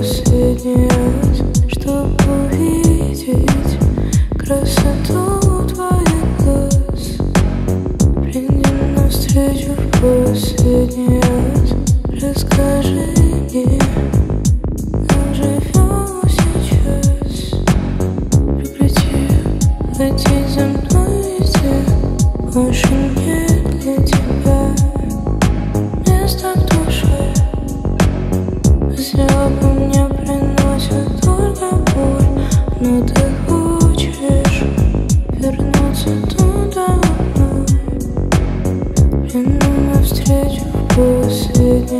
последний раз, чтобы увидеть красоту твоих глаз. Приди навстречу в последний раз, расскажи мне, как живем сейчас. Прекрати ходить за мной везде, больше нет для тебя места в душе. Слёбы мне приносят только боль, но ты хочешь вернуться туда вновь. Приду навстречу в последний